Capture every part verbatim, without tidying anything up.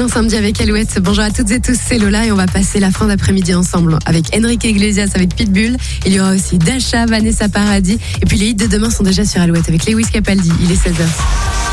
excellent samedi avec Alouette. Bonjour à toutes et tous, c'est Lola et on va passer la fin d'après-midi ensemble avec Enrique Iglesias, avec Pitbull. Il y aura aussi Dasha, Vanessa Paradis. Et puis les hits de demain sont déjà sur Alouette avec Lewis Capaldi. Il est seize heures.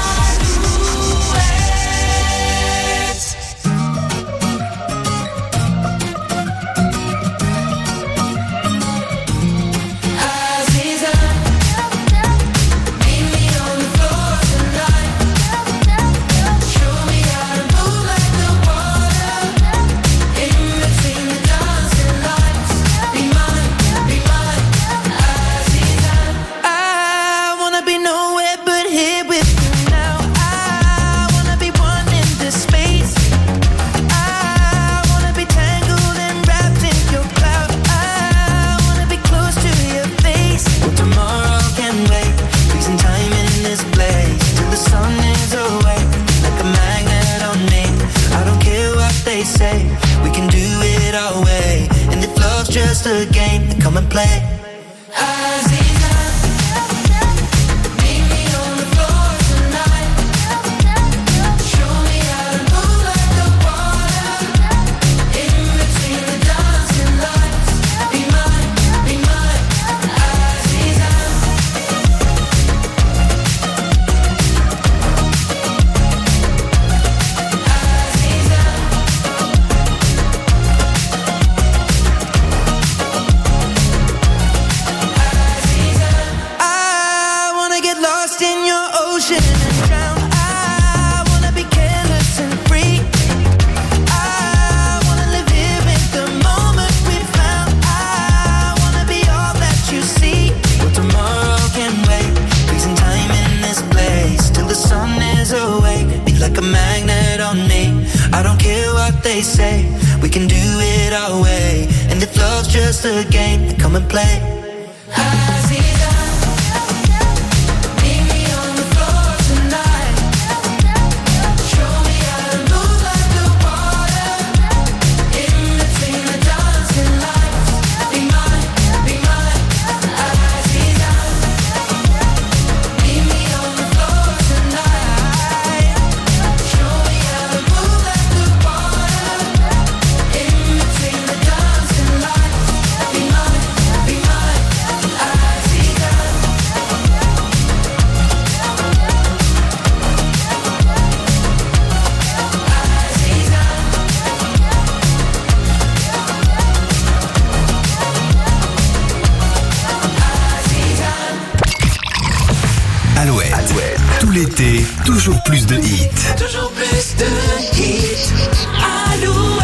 Toujours plus de hits. Toujours plus de hits. Alouette.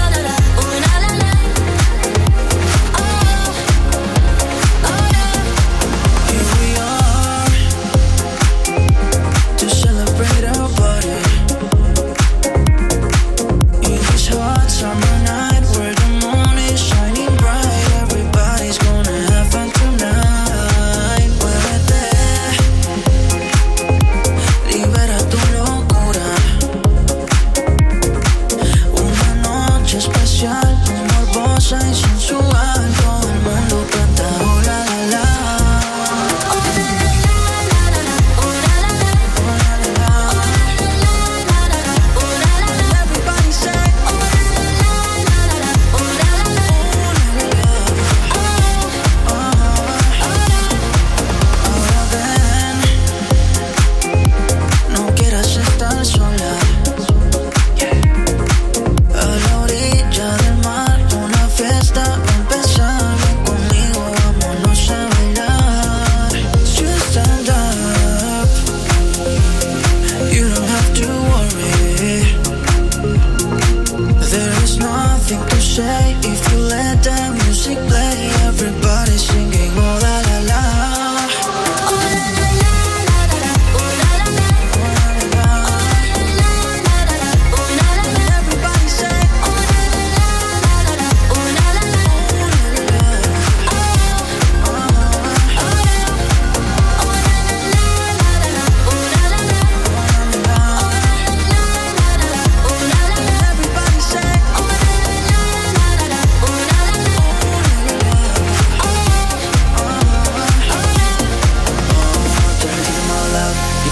Oh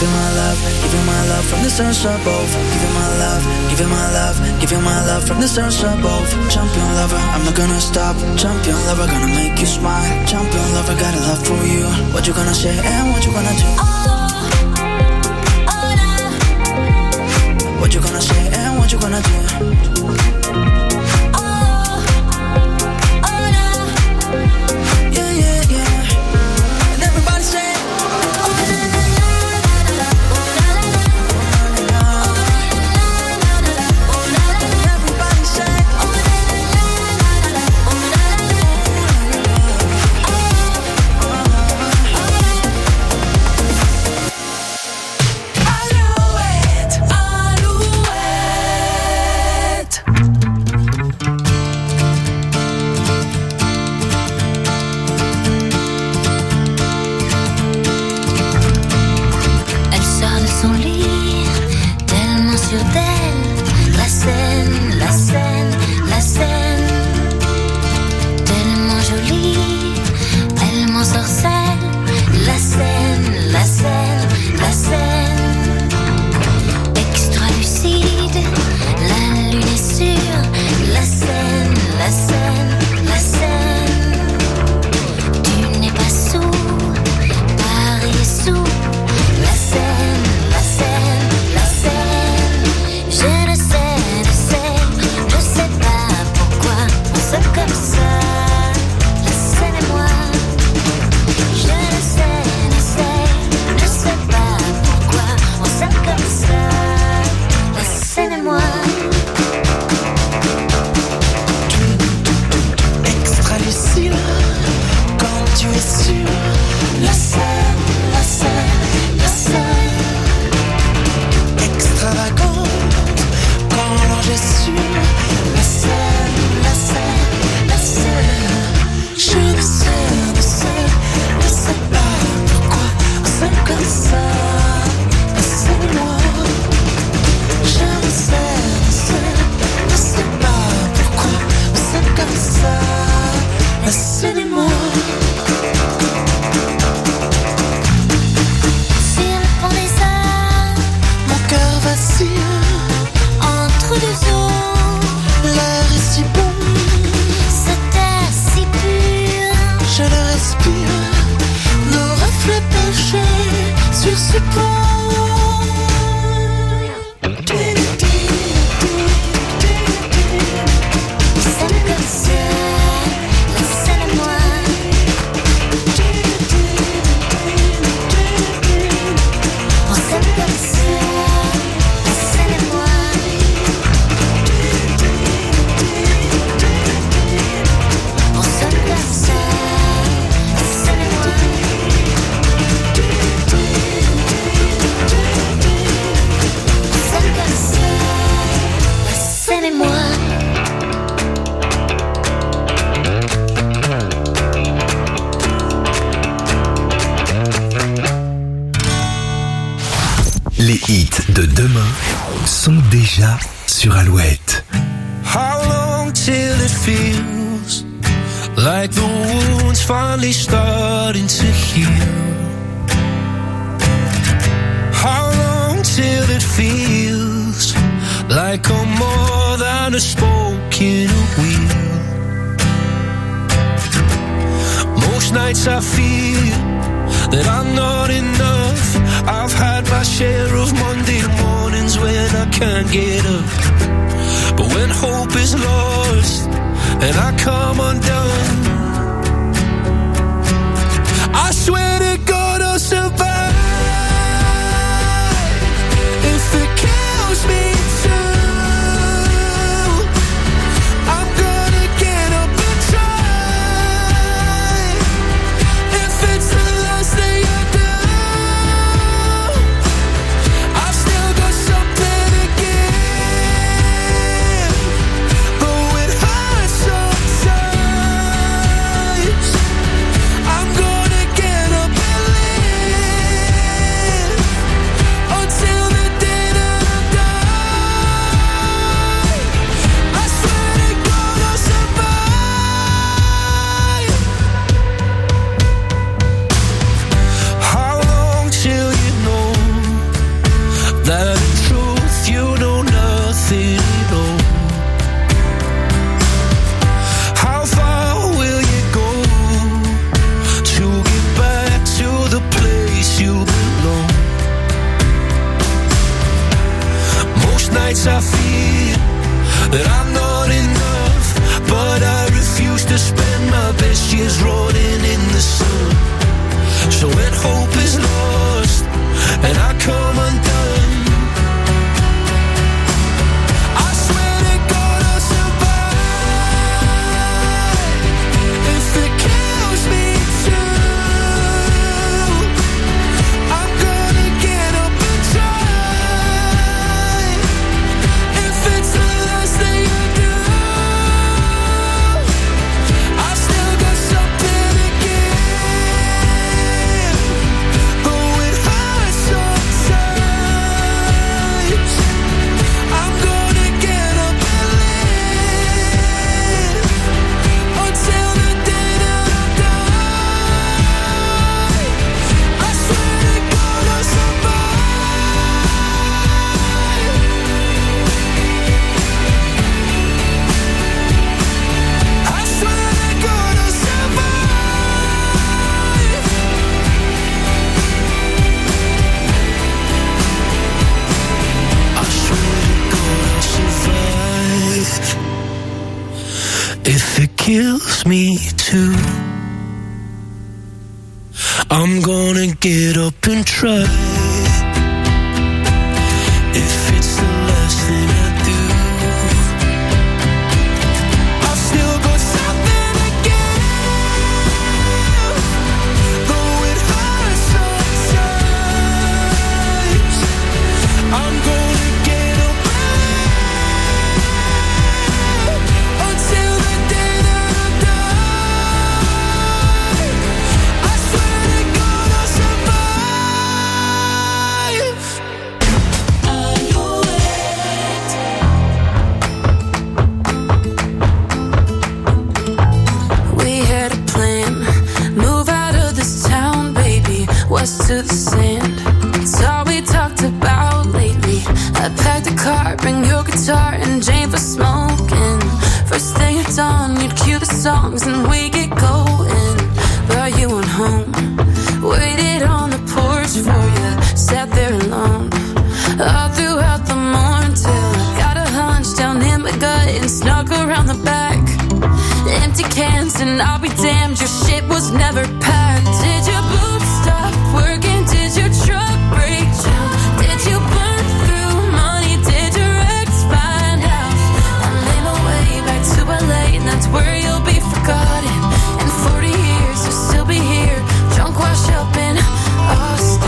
giving my love, giving my love from the stars above. Giving my love, giving my love, giving my love from the stars above. Champion lover, I'm not gonna stop. Champion lover, gonna make you smile. Champion lover, got a love for you. What you gonna say and what you gonna do? Oh, oh, nah. What you gonna say and what you gonna do? Les hits de demain sont déjà sur Alouette. How long till it feels like the wound's finally starting to heal? How long till it feels like I'm more than a spoke in a wheel? Most nights I feel that I'm not enough. I've had my share of Monday mornings when I can't get up. But when hope is lost and I come undone, I swear to God I'll survive. If it kills me too, I'm gonna get up and try. If it's the last thing I do, I've still got something to give. Though it hurts sometimes, I'm gonna get up. nights I feel that I'm not enough, but I refuse to spend my best years rotting in the sun. So when hope is lost and I come undone, I swear to God I'll survive. If it kills me too, I'm gonna get up and try. If it's the last thing I do, I've still got something to give. Oh, it hurts sometimes. I'm gonna get up and live until the day that I die. I swear to God I'll survive. I swear to God I'll survive. I swear to God I'll survive. If it kills me too, I'm gonna get up and try. If it's the last thing I do, I've still got something to give. Though it hurts sometimes, I'm gonna get up and live until the day that I die. I swear to God I'll survive. We had a plan, move out of this town, baby, west to the sand. It's all we talked about lately. I packed a car, bring your guitar and Jane for smoking. First thing at dawn, you'd cue the songs and we get going. But you went home, waited on the porch for you, sat there alone all throughout the morning till I got a hunch down in my gut and snuck around the back. Empty cans and I'll be damned, your shit was never packed. Did your boots stop working? Did your truck break down? Did you burn through money? Did your ex find out? I made my way back to L A and that's where you'll be forgotten. In forty years you'll still be here, drunk wash up in Austin.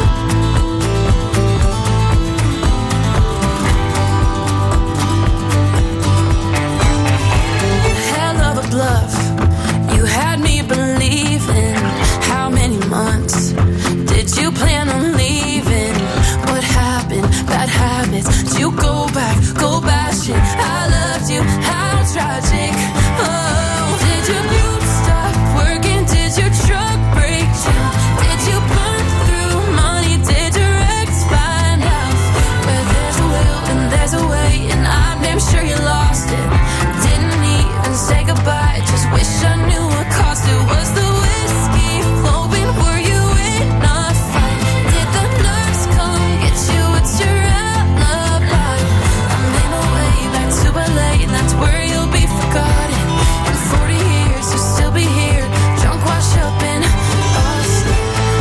Hell of a bluff, you had me believing. How many months did you plan on leaving? What happened? Bad habits. Did you go back? Go bashing. I loved you. How tragic. Oh, did your boots stop working? Did your truck break down? Did you burn through money? Did your ex find out? Where there's a will and there's a way, and I'm damn sure you lost it. Didn't even say goodbye. Just wish I knew what cost it. Was the whiskey flowing? Were you in a fight? Did the nurse come get you? It's your alibi. I made my way back to L A and that's where you'll be forgotten. In forty years you'll still be here, drunk wash up in Austin.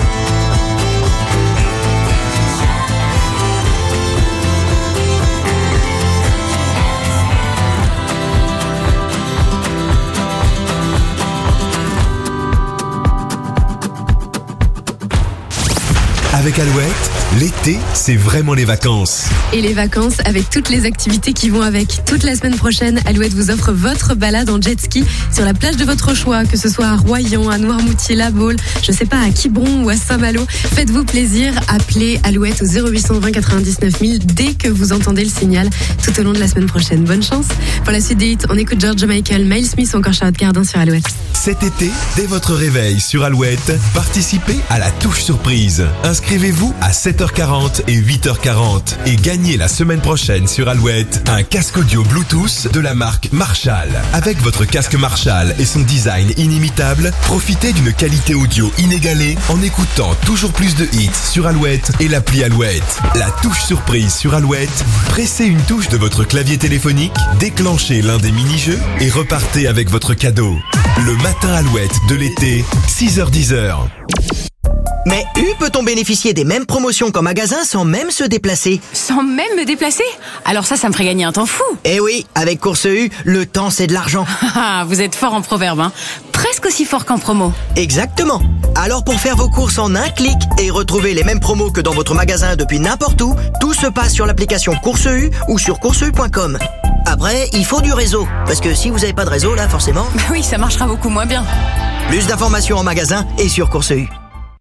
Avec Alouette, l'été, c'est vraiment les vacances. Et les vacances avec toutes les activités qui vont avec. Toute la semaine prochaine, Alouette vous offre votre balade en jet ski sur la plage de votre choix, que ce soit à Royan, à Noirmoutier, La Baule, je sais pas, à Quiberon ou à Saint-Malo. Faites-vous plaisir, appelez Alouette au zéro huit cent vingt quatre-vingt-dix-neuf mille dès que vous entendez le signal tout au long de la semaine prochaine. Bonne chance. Pour la suite des hits, on écoute George Michael, Miles Smith ou encore Charlotte Cardin sur Alouette. Cet été, dès votre réveil sur Alouette, participez à la touche surprise. Inscrivez-vous à sept sept heures quarante et huit heures quarante. Et gagnez la semaine prochaine sur Alouette un casque audio Bluetooth de la marque Marshall. Avec votre casque Marshall et son design inimitable, profitez d'une qualité audio inégalée en écoutant toujours plus de hits sur Alouette et l'appli Alouette. La touche surprise sur Alouette, pressez une touche de votre clavier téléphonique, déclenchez l'un des mini-jeux et repartez avec votre cadeau. Le matin Alouette de l'été, six heures dix heures. Mais U peut-on bénéficier des mêmes promotions qu'en magasin sans même se déplacer? Sans même me déplacer? Alors ça, ça me ferait gagner un temps fou. Eh oui, avec Course U, le temps c'est de l'argent. Ah, vous êtes fort en proverbe, hein. Presque aussi fort qu'en promo. Exactement. Alors pour faire vos courses en un clic et retrouver les mêmes promos que dans votre magasin depuis n'importe où, tout se passe sur l'application Course U ou sur course u point com. Après, il faut du réseau, parce que si vous n'avez pas de réseau, là, forcément... Bah oui, ça marchera beaucoup moins bien. Plus d'informations en magasin et sur Course U.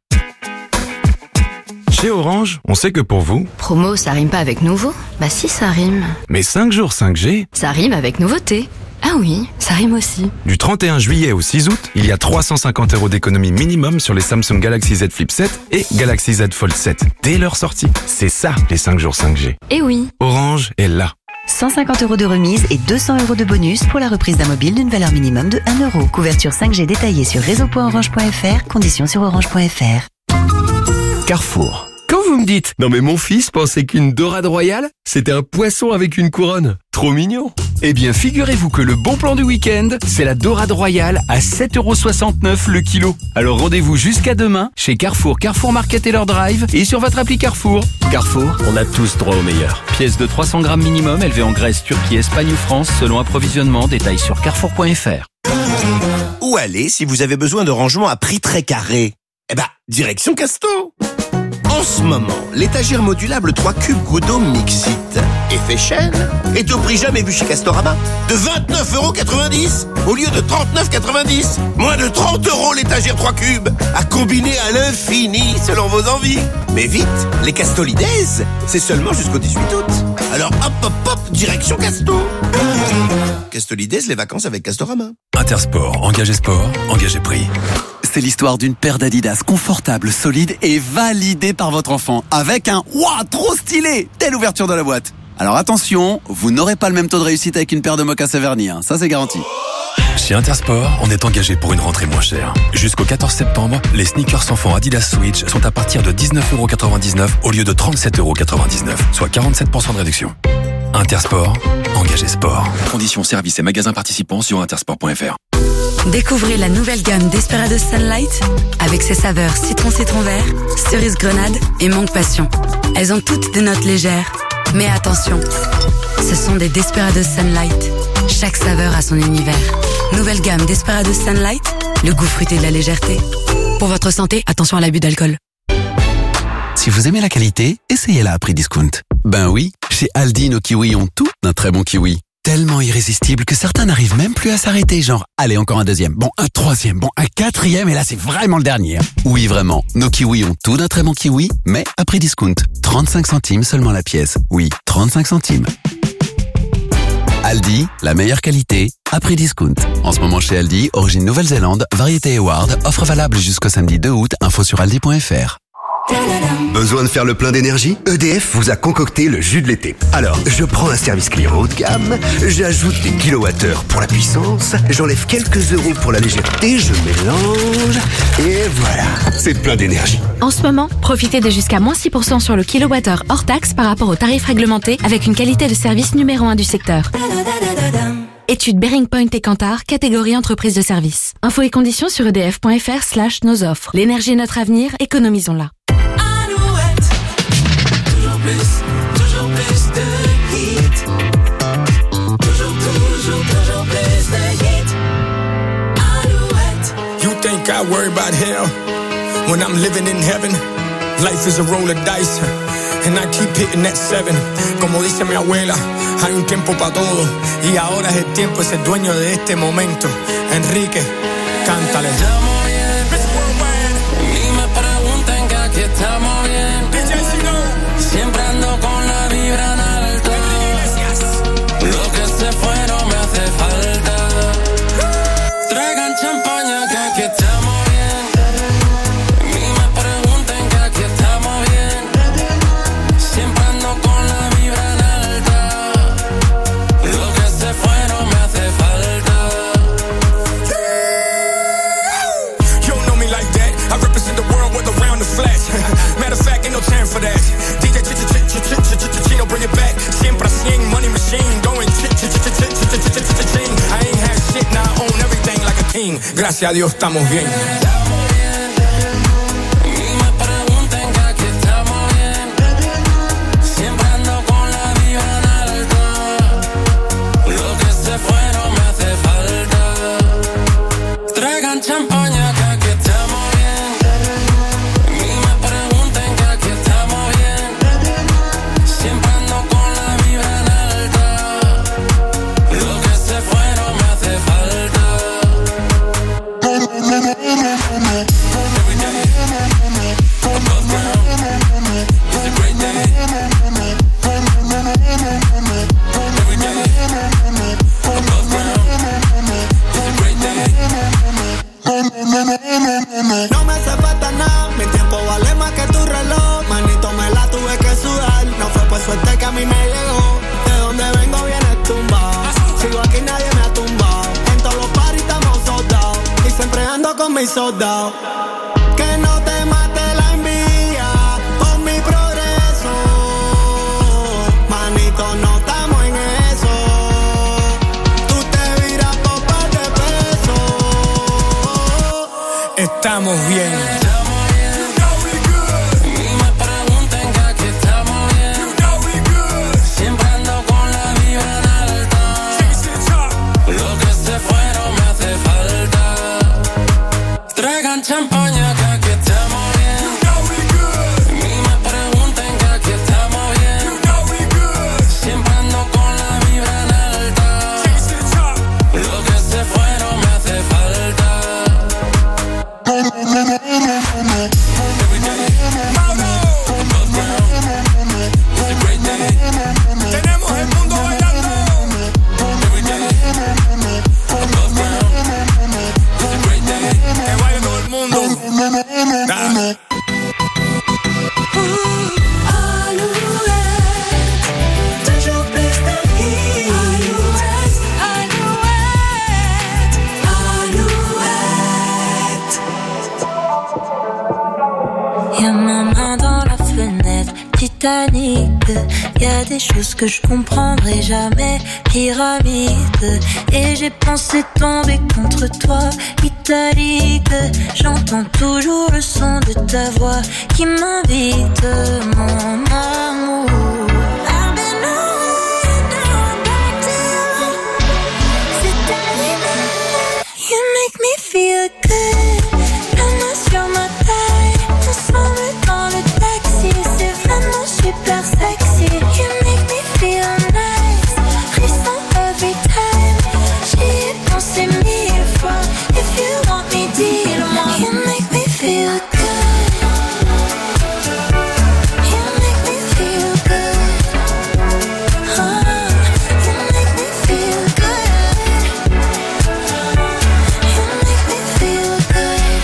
Chez Orange, on sait que pour vous... Promo, ça rime pas avec nouveau? Bah si, ça rime. Mais cinq jours cinq G... Ça rime avec nouveauté. Ah oui, ça rime aussi. Du trente et un juillet au six août, il y a trois cent cinquante euros d'économie minimum sur les Samsung Galaxy Z Flip sept et Galaxy Z Fold sept. Dès leur sortie. C'est ça, les cinq jours cinq G. Eh oui. Orange est là. cent cinquante euros de remise et deux cents euros de bonus pour la reprise d'un mobile d'une valeur minimum de un euro. Couverture cinq G détaillée sur réseau point orange point f r, conditions sur orange point f r. Carrefour. Quand vous me dites « Non mais mon fils pensait qu'une dorade royale, c'était un poisson avec une couronne. Trop mignon !» Eh bien, figurez-vous que le bon plan du week-end, c'est la dorade royale à sept euros soixante-neuf le kilo. Alors rendez-vous jusqu'à demain chez Carrefour, Carrefour Market et leur drive et sur votre appli Carrefour. Carrefour, on a tous droit au meilleur. Pièce de trois cents grammes minimum, élevée en Grèce, Turquie, Espagne ou France, selon approvisionnement, détail sur carrefour point f r. Où aller si vous avez besoin de rangement à prix très carré? Eh ben, direction Casto. En ce moment, l'étagère modulable trois cubes Goudot Mixit effet chaîne est au prix jamais vu chez Castorama de vingt-neuf euros quatre-vingt-dix au lieu de trente-neuf euros quatre-vingt-dix. Moins de trente euros l'étagère trois cubes à combiner à l'infini selon vos envies. Mais vite, les Castolides, c'est seulement jusqu'au dix-huit août. Alors hop hop hop, direction Casto. Castolides, les vacances avec Castorama. Intersport, engagé sport, engagé prix. C'est l'histoire d'une paire d'Adidas confortable, solide et validée par votre enfant. Avec un « Ouah, trop stylé !» dès l'ouverture de la boîte. Alors attention, vous n'aurez pas le même taux de réussite avec une paire de mocassins vernis, hein. Ça c'est garanti. Chez Intersport, on est engagé pour une rentrée moins chère. Jusqu'au quatorze septembre, les sneakers enfants Adidas Switch sont à partir de dix-neuf euros quatre-vingt-dix-neuf au lieu de trente-sept euros quatre-vingt-dix-neuf, soit quarante-sept pour cent de réduction. Intersport, engagé sport. Conditions, services et magasins participants sur intersport point f r. Découvrez la nouvelle gamme Desperados Sunlight avec ses saveurs citron citron vert, cerise grenade et mangue passion. Elles ont toutes des notes légères, mais attention, ce sont des Desperados Sunlight. Chaque saveur a son univers. Nouvelle gamme Desperados Sunlight, le goût fruité de la légèreté. Pour votre santé, attention à l'abus d'alcool. Si vous aimez la qualité, essayez-la à prix discount. Ben oui, chez Aldi, nos kiwis ont tout d'un très bon kiwi. Tellement irrésistible que certains n'arrivent même plus à s'arrêter, genre, allez, encore un deuxième, bon, un troisième, bon, un quatrième, et là, c'est vraiment le dernier. Oui, vraiment, nos kiwis ont tout d'un très bon kiwi, mais à prix discount. trente-cinq centimes seulement la pièce. Oui, trente-cinq centimes. Aldi, la meilleure qualité, à prix discount. En ce moment chez Aldi, origine Nouvelle-Zélande, variété Eward, offre valable jusqu'au samedi deux août, info sur aldi point f r. Besoin de faire le plein d'énergie? E D F vous a concocté le jus de l'été. Alors, je prends un service client haut de gamme, j'ajoute des kilowattheures pour la puissance, j'enlève quelques euros pour la légèreté, je mélange, et voilà, c'est plein d'énergie. En ce moment, profitez de jusqu'à moins six pour cent sur le kilowattheure hors taxe par rapport au tarif réglementé avec une qualité de service numéro un du secteur. Étude Bearing Point et Kantar, catégorie entreprise de service. Infos et conditions sur edf point f r slash nos offres. L'énergie est notre avenir, économisons-la. Toujours plus, toujours plus de hits. Toujours, toujours, toujours plus de hits. Alouette. You think I worry about hell when I'm living in heaven? Life is a roll of dice, and I keep hitting that seven. Como dice mi abuela, hay un tiempo para todo, y ahora es el tiempo, es el dueño de este momento. Enrique, cántale. Estamos bien, ni me pregunten que aquí estamos bien. Siempre ando con la vibra en alto. Lo que se fue no me hace falta. Traigan champaña que aquí estamos bien. Ni me pregunten que aquí estamos bien. Gracias a Dios estamos bien. Champaña, que aquí estamos bien. Ni me pregunten que aquí estamos bien. Siempre ando con la vibra en alta. Lo que se fue no me hace falta. Every day, above ground. It's a great day. Every day, above ground. It's a great day. No me hace falta nada, mi tiempo vale más que tu reloj. Manito, me la tuve que sudar. No fue por suerte que a mí me llegó. De donde vengo viene tumbado. Sigo aquí, nadie me ha tumbado. En todos los parties estamos soldados. Y siempre ando con mis soldados. Que no te mate la envidia por mi progreso. Manito, no estamos en eso. Tú te viras por par de pesos. Estamos bien. Champaña, que aquí estamos bien. Ni me pregunten que aquí estamos bien. Siempre ando con la vibra en alta. Lo que se fue no me hace falta. Every day, above ground. It's a great day. Tenemos el mundo bailando. Every day, above ground. It's a great day. Que baile todo el mundo. Dale. Toujours plus de hits. Alouette, Alouette, Alouette. Y'a ma main dans la fenêtre, Titanic. Y'a des choses que je comprendrai jamais, pyramide. Et j'ai pensé tomber contre toi, italique. J'entends toujours le son de ta voix qui m'invite, mon amour. I've been on, now I'm back to you. C'est ta lumière, you make me feel good. La main sur ma taille, ensemble dans le taxi. C'est vraiment super sexy. You make me feel nice, frisson every time. J'y ai pensé mille fois. If you want me, dis-le-moi. You make me feel good. You make me feel good. Oh, you make me feel good. You make me feel good.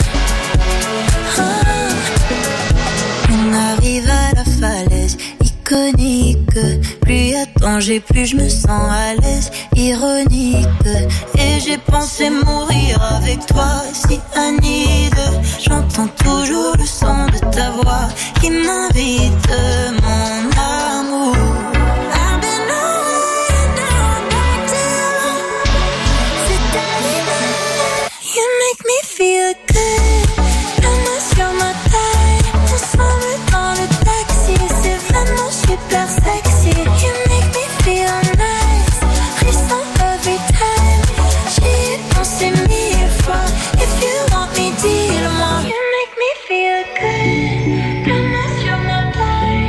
Oh. On arrive à la falaise iconique. Plus y a danger, plus je me sens à l'aise. Ironique. Et j'ai pensé mourir avec toi, si Anide. J'entends toujours le son de ta voix qui m'invite, mon amour. I've been on, now I'm back to you. C'est ta lumière, you make me feel good. La main sur ma taille, ensemble dans le taxi. C'est vraiment super sexy. You make me feel nice, frisson every time. J'y ai pensé mille fois. If you want me, dis-le-moi. You make me feel good. La main sur ma taille,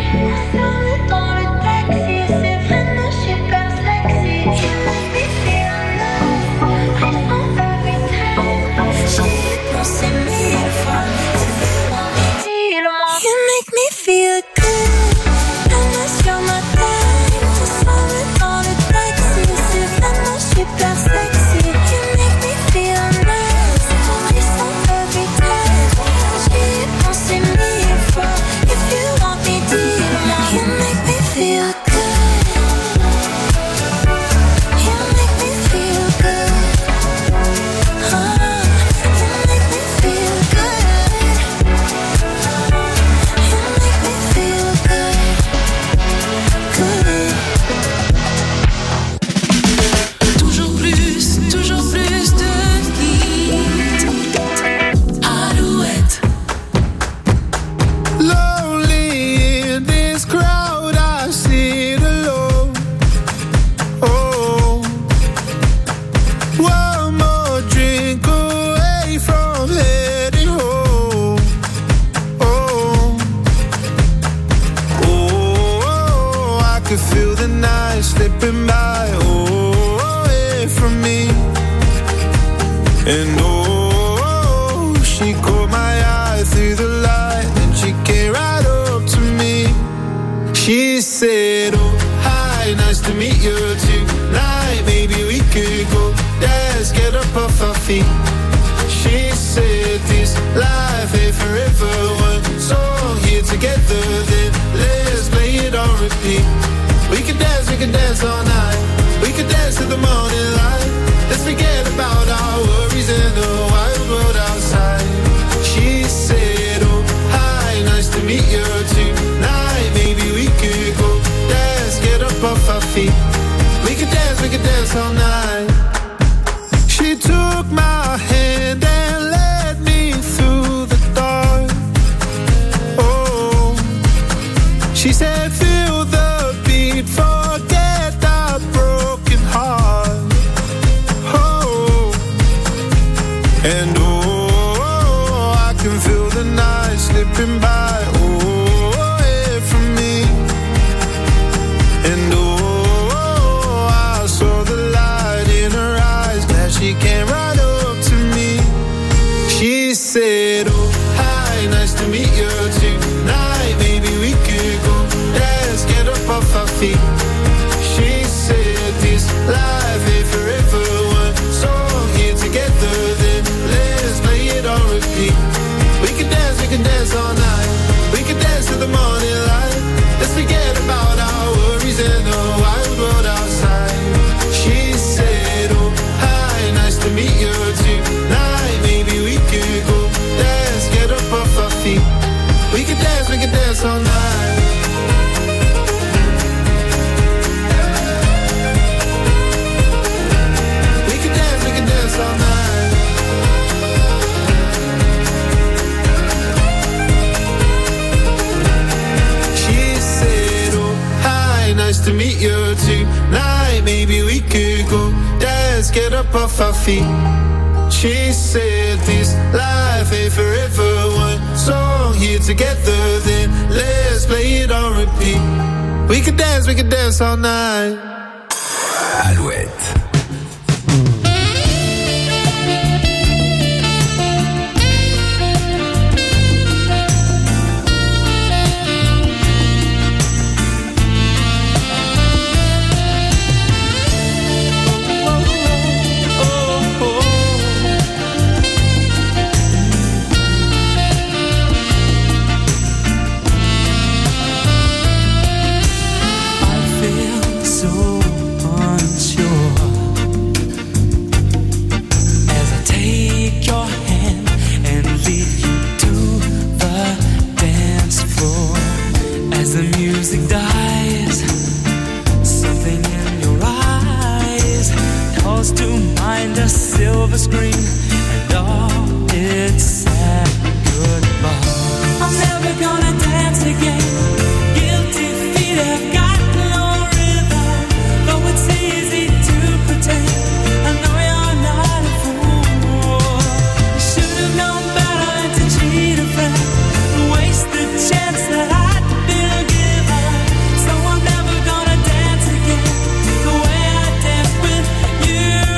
could feel the night slipping by, oh, away from me. And oh, she caught my eye through the light, and she came right up to me. She said, oh, hi, nice to meet you tonight. Maybe we could go dance, get up off our feet. She said this life ain't forever, one song here together, then let's play it on repeat. We could dance, we could dance all night. We could dance to the morning light. Let's forget about our worries in the wild world outside. She said, oh, hi, nice to meet you tonight. Maybe we could go dance, get up off our feet. We could dance, we could dance all night. She took my hand and led me through the dark. Oh, she said, feel the beat, forget that broken heart. Oh, and oh, I can feel the night slipping by, oh, away from me. And oh, I saw the light in her eyes, glad she came right up to me. She said, oh, hi, nice to meet you tonight. Maybe we could go dance, get up off our feet. She said this life ain't forever, one song here together, then let's play it on repeat. We can dance, we can dance all night. We can dance to the morning light. Let's forget about our worries in the wild world outside. She said, oh, hi, nice to meet you tonight. Maybe we could go dance, get up off our feet. We can dance, we can dance all night. We can dance, we can dance all night. She said, oh, hi, nice to meet you tonight. Maybe we could go dance, get up off our feet. She said this life ain't forever, one song here together, then let's play it on repeat. We could dance, we could dance all night. Alouette. Silver screen and all its sad goodbye. I'm never gonna dance again. Guilty feet have got no rhythm. Though it's easy to pretend, I know you're not a fool. You should have known better than to cheat a friend, waste the chance that I'd been given. So I'm never gonna dance again the way I danced with you.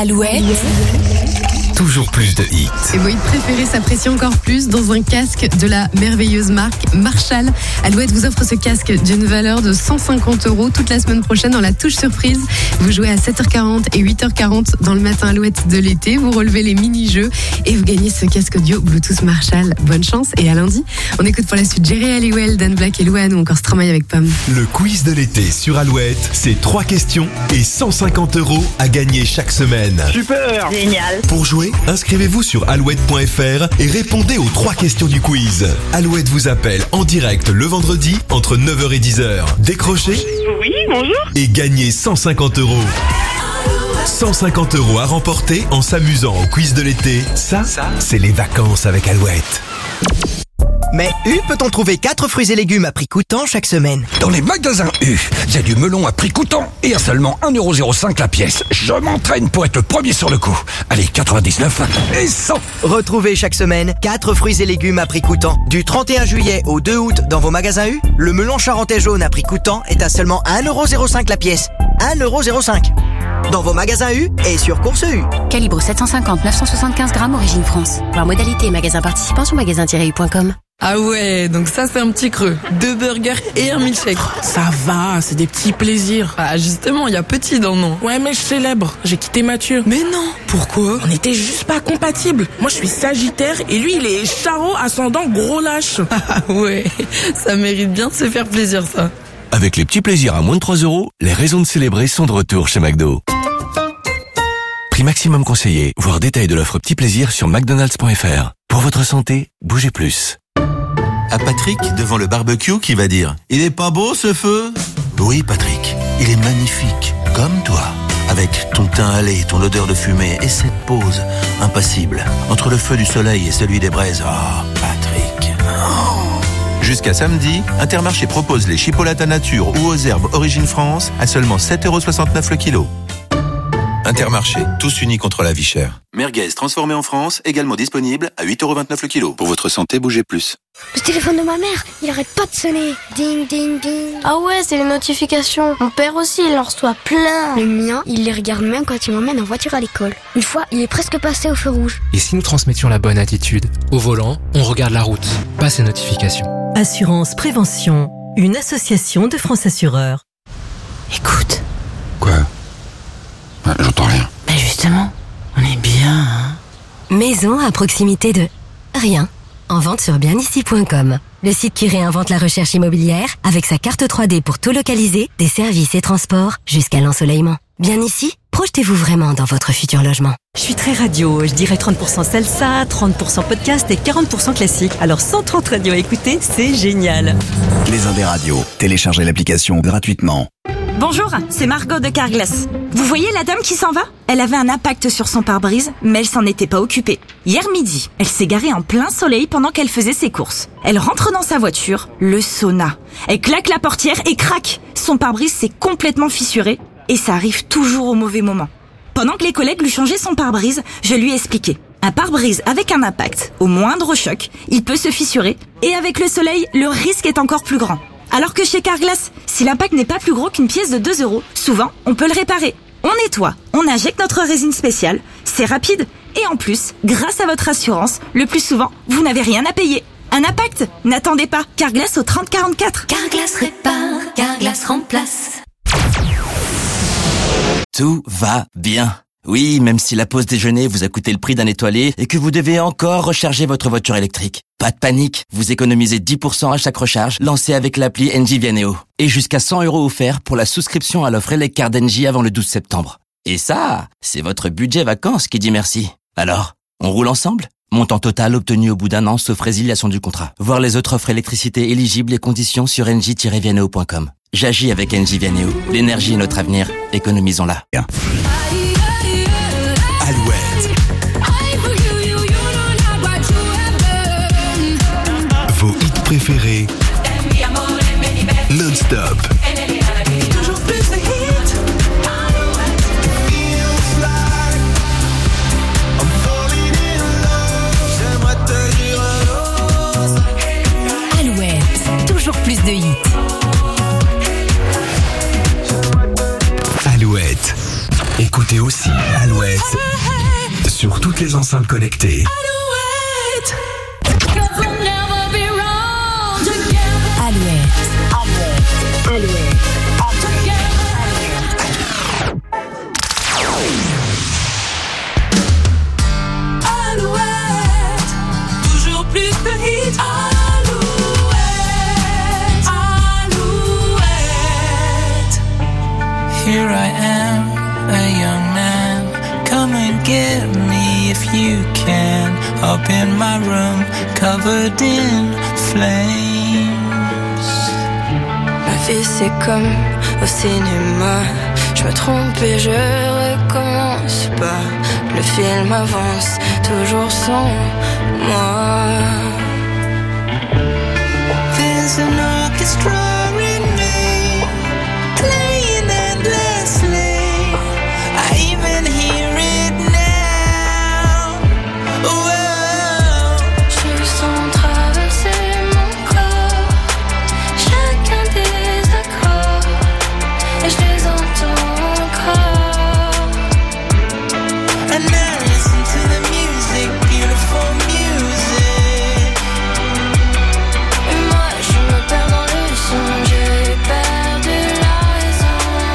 Alouette. Toujours plus de hits. Et vos hits préférés s'apprécient encore plus dans un casque de la merveilleuse marque Marshall. Alouette vous offre ce casque d'une valeur de cent cinquante euros toute la semaine prochaine dans la touche surprise. Vous jouez à sept heures quarante et huit heures quarante dans le matin Alouette de l'été. Vous relevez les mini-jeux et vous gagnez ce casque audio Bluetooth Marshall. Bonne chance et à lundi. On écoute pour la suite Jerry Halliwell, Dan Black et Louane ou encore Stromae avec Pomme. Le quiz de l'été sur Alouette, c'est trois questions et cent cinquante euros à gagner chaque semaine. Super. Génial. Pour jouer, inscrivez-vous sur alouette point f r et répondez aux trois questions du quiz. Alouette vous appelle en direct le vendredi entre neuf heures et dix heures. Décrochez. Oui, bonjour. Et gagnez cent cinquante euros. cent cinquante euros à remporter en s'amusant au quiz de l'été. Ça, Ça c'est les vacances avec Alouette. Mais U peut-on trouver quatre fruits et légumes à prix coûtant chaque semaine? Dans les magasins U, il y a du melon à prix coûtant et à seulement un euro zéro cinq la pièce. Je m'entraîne pour être le premier sur le coup. Allez, quatre-vingt-dix-neuf et cent. Retrouvez chaque semaine quatre fruits et légumes à prix coûtant. Du trente et un juillet au deux août dans vos magasins U, le melon charentais jaune à prix coûtant est à seulement un euro zéro cinq la pièce. un euro zéro cinq. Dans vos magasins U et sur Course U. Calibre sept cent cinquante, neuf cent soixante-quinze grammes, origine France. Voir modalité et magasin participant sur magasin tiret u point com. Ah ouais, donc ça c'est un petit creux. Deux burgers et un milkshake. Ça va, c'est des petits plaisirs. Ah justement, il y a petit dans le nom. Ouais, mais je célèbre. J'ai quitté Mathieu. Mais non, pourquoi? On était juste pas compatibles. Moi je suis Sagittaire et lui il est Charo ascendant gros lâche. Ah ouais, ça mérite bien de se faire plaisir ça. Avec les petits plaisirs à moins de trois euros, les raisons de célébrer sont de retour chez McDo. Prix maximum conseillé, voire détail de l'offre petits plaisirs sur mcdonalds point f r. Pour votre santé, bougez plus. À Patrick, devant le barbecue, qui va dire « Il est pas beau ce feu ?» Oui Patrick, il est magnifique, comme toi. Avec ton teint hâlé, ton odeur de fumée et cette pose impassible entre le feu du soleil et celui des braises. Oh, Patrick. Oh. Jusqu'à samedi, Intermarché propose les chipolatas nature ou aux herbes Origine France à seulement sept euros soixante-neuf le kilo. Intermarché, tous unis contre la vie chère. Merguez transformé en France, également disponible à huit euros vingt-neuf le kilo. Pour votre santé, bougez plus. Le téléphone de ma mère, il arrête pas de sonner. Ding, ding, ding. Ah ouais, c'est les notifications. Mon père aussi, il en reçoit plein. Le mien, il les regarde même quand il m'emmène en voiture à l'école. Une fois, il est presque passé au feu rouge. Et si nous transmettions la bonne attitude? Au volant, on regarde la route, pas ces notifications. Assurance Prévention, une association de France Assureurs. Écoute. Quoi? Ouais, j'entends rien. Bah justement, on est bien, hein. Maison à proximité de rien. En vente sur bien ici point com. Le site qui réinvente la recherche immobilière avec sa carte trois D pour tout localiser, des services et transports jusqu'à l'ensoleillement. Bien ici, projetez-vous vraiment dans votre futur logement. Je suis très radio, je dirais trente pour cent salsa, trente pour cent podcast et quarante pour cent classique. Alors cent trente radios à écouter, c'est génial. Les Indes radios, téléchargez l'application gratuitement. Bonjour, c'est Margot de Carglass. Vous voyez la dame qui s'en va? Elle avait un impact sur son pare-brise, mais elle s'en était pas occupée. Hier midi, elle s'est garée en plein soleil pendant qu'elle faisait ses courses. Elle rentre dans sa voiture, le sauna. Elle claque la portière et crac! Son pare-brise s'est complètement fissuré et ça arrive toujours au mauvais moment. Pendant que les collègues lui changeaient son pare-brise, je lui ai expliqué. Un pare-brise avec un impact, au moindre choc, il peut se fissurer et avec le soleil, le risque est encore plus grand. Alors que chez Carglass, si l'impact n'est pas plus gros qu'une pièce de deux euros, souvent, on peut le réparer. On nettoie, on injecte notre résine spéciale, c'est rapide, et en plus, grâce à votre assurance, le plus souvent, vous n'avez rien à payer. Un impact? N'attendez pas, Carglass au trente quarante-quatre. Carglass répare, Carglass remplace. Tout va bien. Oui, même si la pause déjeuner vous a coûté le prix d'un étoilé et que vous devez encore recharger votre voiture électrique. Pas de panique, vous économisez dix pour cent à chaque recharge lancée avec l'appli Engie Vianeo. Et jusqu'à cent euros offerts pour la souscription à l'offre Eleccar d'Engie avant le douze septembre. Et ça, c'est votre budget vacances qui dit merci. Alors, on roule ensemble? Montant total obtenu au bout d'un an sauf résiliation du contrat. Voir les autres offres électricité éligibles et conditions sur engie tiret vianeo point com. J'agis avec Engie Vianeo. L'énergie est notre avenir. Économisons-la. Alouette. Vos hits préférés. Non-stop. Toujours plus de hits. Alouette. Toujours plus de hits. Alouette. Écoutez aussi Alouette sur toutes les enceintes connectées. Alouette. Alouette. Alouette. Alouette. Toujours plus de hits. Alouette. Alouette. Here I am, a young man. Come and get me if you can. Up in my room, covered in flames. Ma vie c'est comme au cinéma. Je me trompe et je recommence pas. Le film avance toujours sans moi. There's an orchestra in me, playing endlessly. I even hear it now. Whoa. Je sens traverser mon corps, chacun des accords, et je les entends encore. And now listen to the music, beautiful music. Et moi je me perds dans le son, j'ai perdu la raison.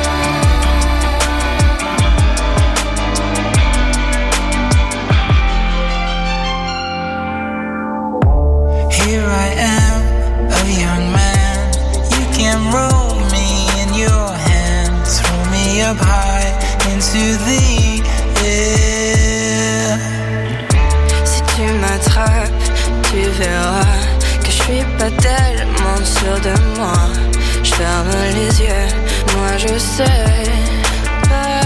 Here I am, a young man. You can roll me in your hand, throw me up high into the air. Si tu m'attrapes, tu verras que je suis pas tellement sûre de moi. Je ferme les yeux, moi je sais pas.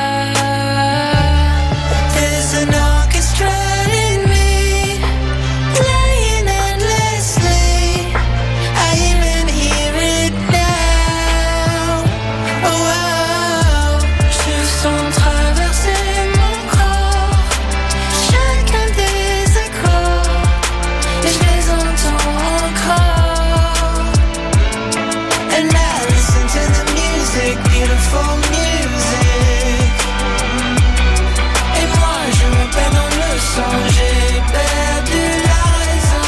There's an orchestra in me, playing endlessly. I even hear it now. Oh, wow. Je sens traverser mon corps, chacun des accords, et je les entends encore. And now listen to the music, beautiful music. Et moi je me perds dans le son, j'ai perdu la raison.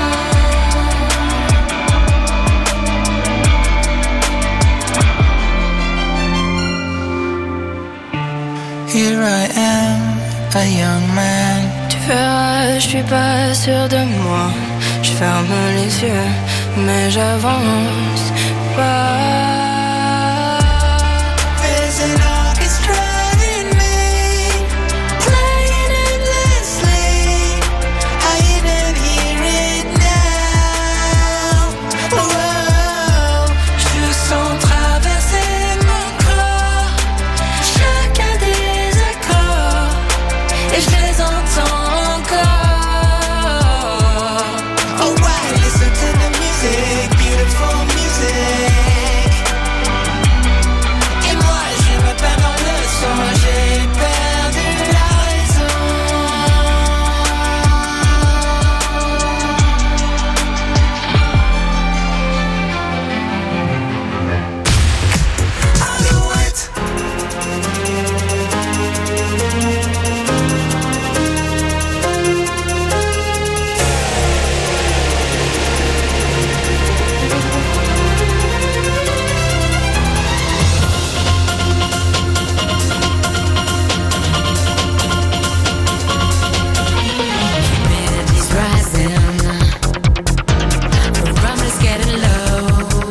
Here I am, a young man. Tu verras, je suis pas sûre de moi. Je ferme les yeux, mais j'avance pas. There's an orchestra in me, playing endlessly. I even hear it now. Whoa. Je sens traverser mon corps, chacun des accords, et je les entends encore. Oh wow, listen to the music, beautiful music. Et moi je me perds dans le son, j'ai perdu la raison. Alouette. Humidity's rising, the rum is getting low.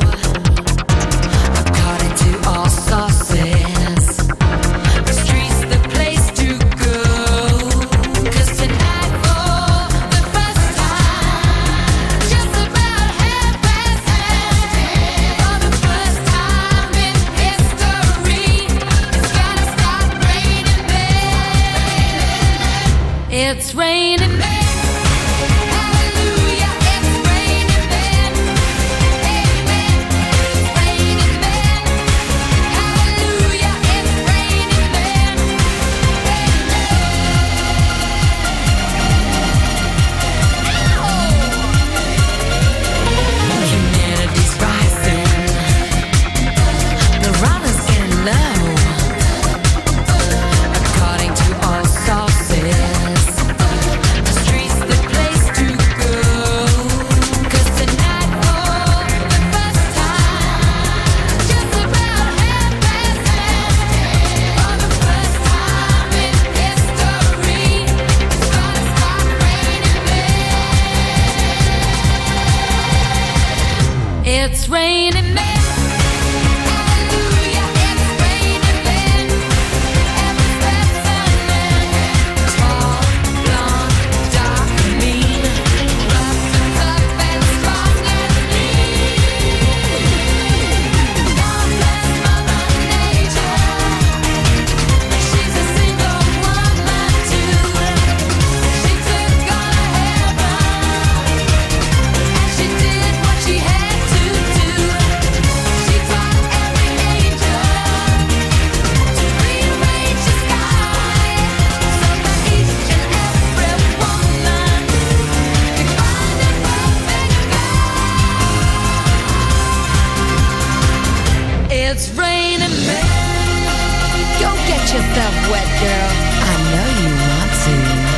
According to all sources, the street's the place to go. 'Cause tonight for the first time, just about half past ten, for the first time in history, it's gonna start raining men. It's raining men. Hallelujah, it's raining men. Amen. It's raining men. Hallelujah, it's raining men. Amen. Humidity's rising, the rum is getting low. bad girl. I know you want to.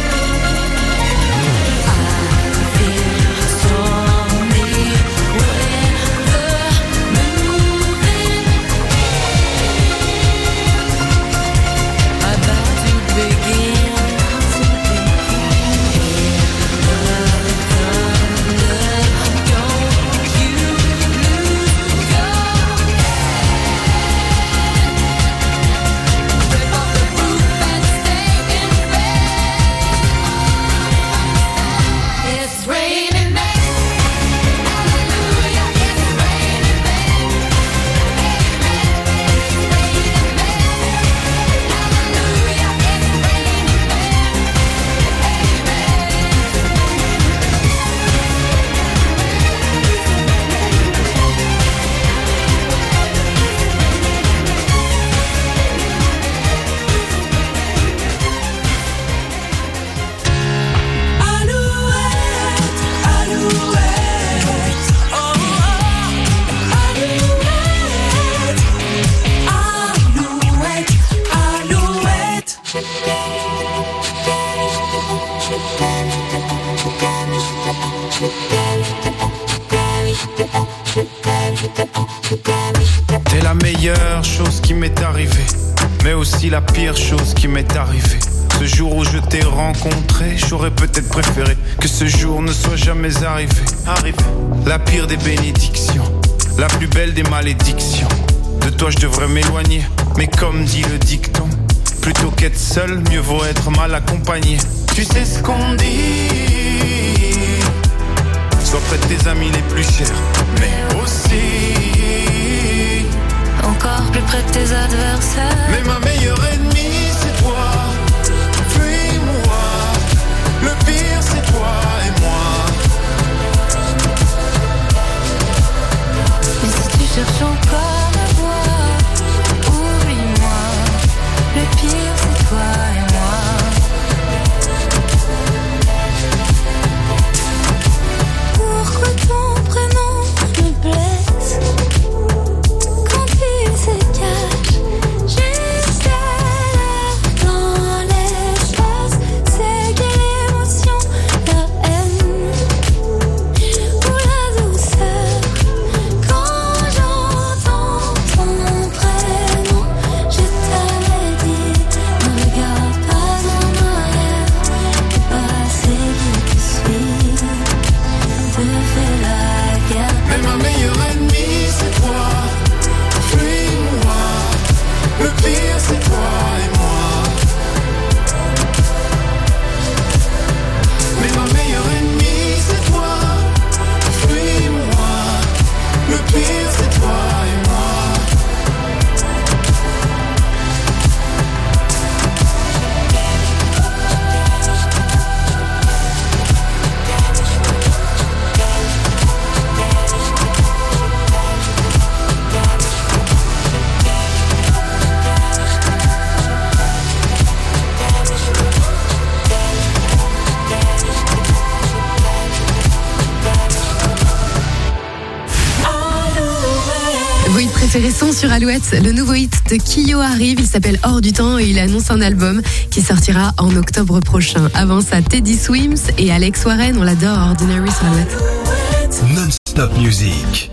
I feel stormy weather moving. About to begin. T'es la meilleure chose qui m'est arrivée, mais aussi la pire chose qui m'est arrivée. Ce jour où je t'ai rencontré, j'aurais peut-être préféré que ce jour ne soit jamais arrivé. Arrivé. La pire des bénédictions, la plus belle des malédictions. De toi je devrais m'éloigner, mais comme dit le dicton, plutôt qu'être seul, mieux vaut être mal accompagné. Tu sais ce qu'on dit, sois près de tes amis les plus chers, mais aussi encore plus près de tes adversaires. Mais ma meilleure ennemie c'est toi. Fuis-moi, le pire c'est toi et moi. Mais si tu cherches encore à voir, oublie-moi, le pire c'est toi et moi. Pourquoi ton prénom me blesse quand il se cache juste à l'heure dans l'espace? C'est quelle émotion, la haine ou la douceur? Quand j'entends ton prénom, je t'avais dit, ne regarde pas en arrière, le passé qui te suit te fait la guerre. Mais ma meilleure ennemie c'est toi. Fuis-moi, le pire c'est toi et moi. Mais ma meilleure ennemie c'est toi. Fuis-moi, le pire c'est toi et moi. Vos hits préférés sont sur Alouette. Le nouveau hit de Kyo arrive, il s'appelle Hors du temps et il annonce un album qui sortira en octobre prochain. Avant ça, Teddy Swims et Alex Warren, on l'adore, Ordinary sur Alouette. Non-stop music.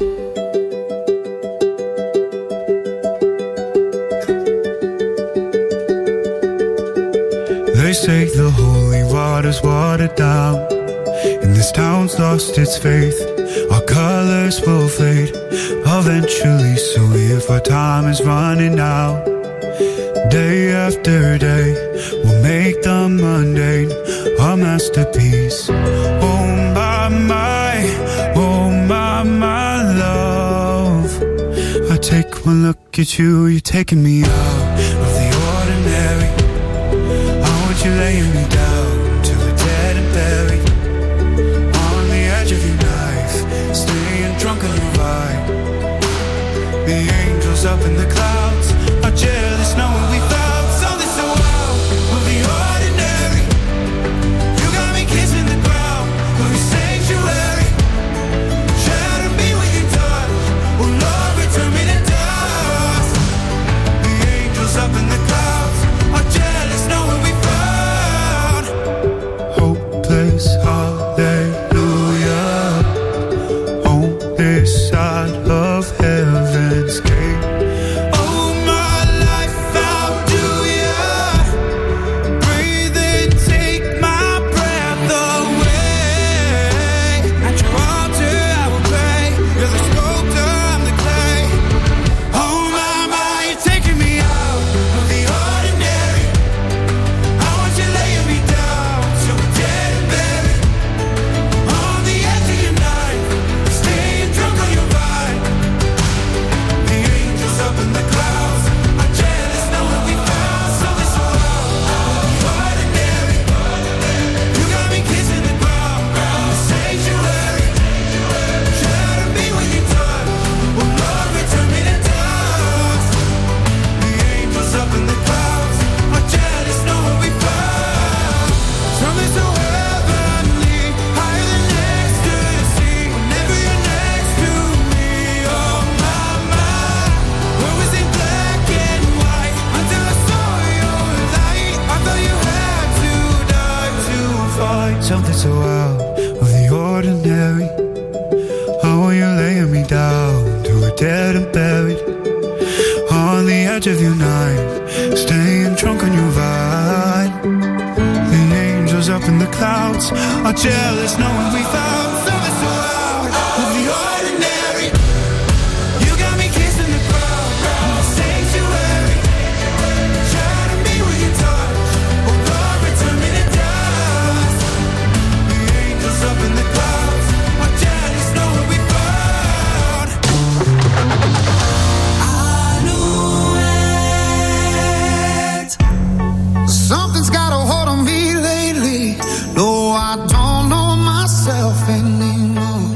They say the holy water's watered down, and this town's lost its faith. Our colors will fade eventually, so if our time is running out, day after day, we'll make the mundane a masterpiece. Oh my, my, oh my, my love, I take one look at you, you're taking me out of the ordinary. You're laying me down till we're dead and buried on the edge of your knife, staying drunk on your vibe. The angels up in the clouds are jealous knowing we found something so wild of the ordinary. You got me kissing the ground of your sanctuary. Shatter me with your touch, oh Lord, return me to dust. The angels up in the clouds are jealous. hearts are jealous knowing we found something so out of the ordinary. You got me kissing the crowd in the sanctuary, trying to be with your touch, oh Lord, return me to dust. The angels up in the clouds are jealous knowing we found. I knew it. Something's got a hold on me lately. No, I don't know myself anymore.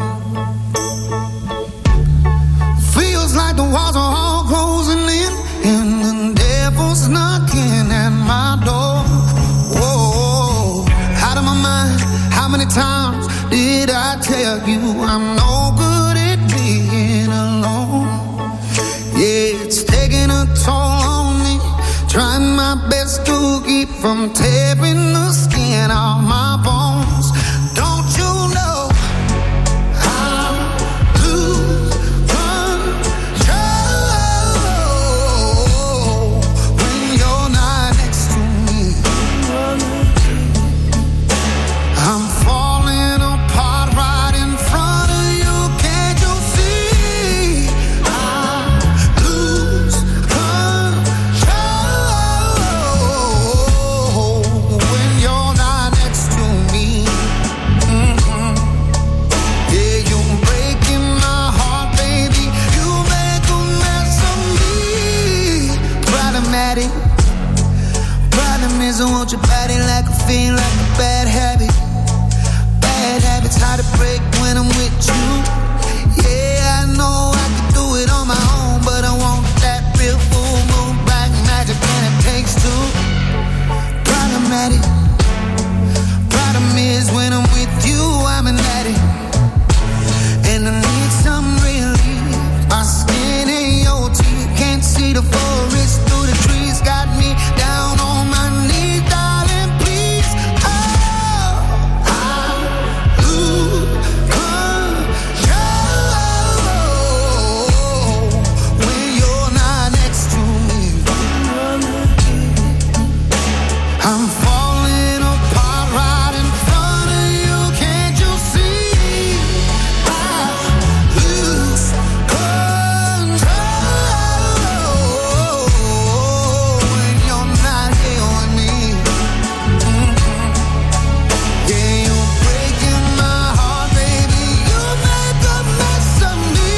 Feels like the walls are all closing in, and the devil's knocking at my door. Whoa, out of my mind. How many times did I tell you I'm no good at being alone? Yeah, it's taking a toll on me, trying my best to keep from tearing the skin off my bones. Don't you know I'm lose control when you're not next to me? I'm falling apart right in front of you. Can't you see? I lose control when you're not next to me. Mhm. Yeah, you're breaking my heart, baby. You make a mess of me. Problematic. Problem is I want your body like a fiend, like a bad habit. Bad habits hard to break when I'm with you. Yeah, I know I can do it on my own, but I want that real full moon black magic, and it takes two. Problematic. Problem is when I'm with you, I'm an addict, and I need some relief. My skin ain't your teeth, can't see the forest through the trees. Got me down on my knees, darling, please. Oh, I lose control when you're not next to me. I'm falling apart right in front of you. Can't you see? I lose control when you're not here with me. Mhm. Yeah, you're breaking my heart, baby. You make a mess of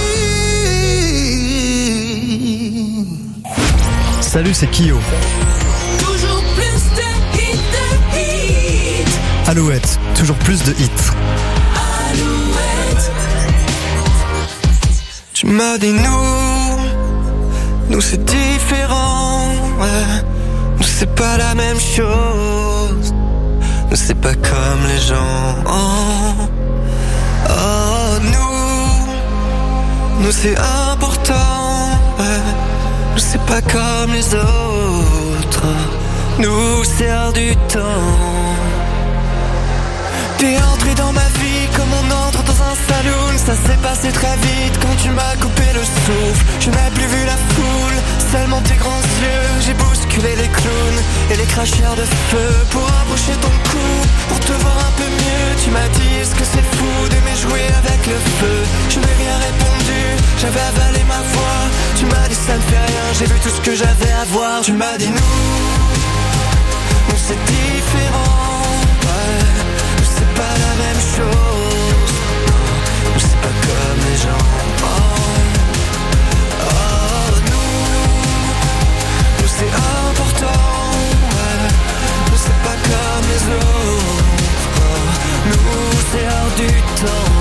me. Salut, c'est Kyo. Toujours plus de hits, de hits. Alouette, toujours plus de hits. Alouette. Tu m'as dit nous, nous c'est différent, ouais. Nous c'est pas la même chose, nous c'est pas comme les gens. Oh, oh nous, nous c'est important, ouais. Nous c'est pas comme les autres, nous c'est hors du temps. T'es entré dans ma vie comme on entre dans un saloon. Ça s'est passé très vite quand tu m'as coupé le souffle. Je n'ai plus vu la foule, seulement tes grands yeux. J'ai bousculé les clowns et les cracheurs de feu pour approcher ton cou, pour te voir un peu mieux. Tu m'as dit est-ce que c'est fou d'aimer jouer avec le feu. Je n'ai rien répondu, j'avais avalé ma voix. Tu m'as dit ça ne fait rien, j'ai vu tout ce que j'avais à voir. Tu m'as dit nous, nous c'est différent, ouais. C'est pas la même chose, non, c'est pas comme les gens. Oh, oh nous, nous c'est important, ouais. Nous c'est pas comme les autres, oh, nous c'est hors du temps.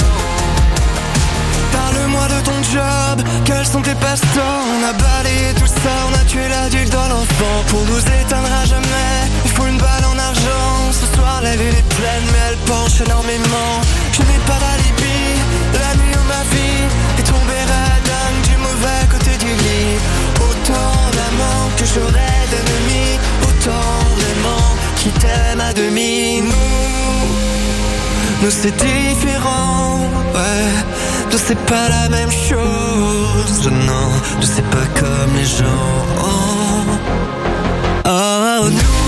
Parle-moi de ton job, quels sont tes passe-temps? On a balayé tout ça, on a tué l'adulte dans l'enfant. Pour nous éteindre à jamais, il faut une balle en argent. Ce soir la ville est pleine mais elle penche énormément. Je n'ai pas d'alibi, la nuit où ma vie est tombée radin du mauvais côté du lit. Autant d'amants que j'aurais d'ennemis, autant d'aimants qui t'aiment à demi. Nous, nous c'est différent, ouais. Nous c'est pas la même chose, non, nous c'est pas comme les gens. Oh, oh nous.